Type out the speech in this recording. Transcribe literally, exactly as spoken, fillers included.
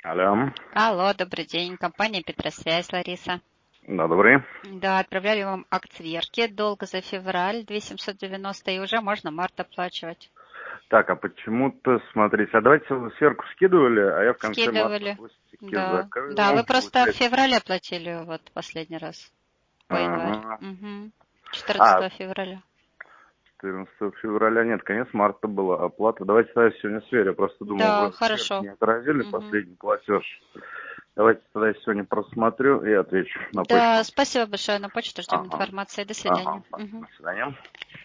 Алло. Алло, добрый день. Компания Петросвязь, Лариса. Да, добрый. Да, отправляли вам акт сверки. Долг за февраль две тысячи семьсот девяносто, и уже можно март оплачивать. Так, а почему-то, смотрите, а давайте вы сверху скидывали, а я в конце марта Скидывали. хвостики Да. закрыл. Да, вы просто в Получается. феврале оплатили вот последний раз. По январь. Ага. Угу. А, четырнадцатого февраля. четырнадцатого февраля, нет, конец марта была оплата. Давайте тогда сегодня сверю. Я просто думал, Да, вы сверх хорошо. не отразили Угу. последний платеж. Давайте тогда сегодня просмотрю и отвечу на Да, почту. спасибо большое. На почту ждем Ага. информации. До свидания. Ага. Угу. До свидания.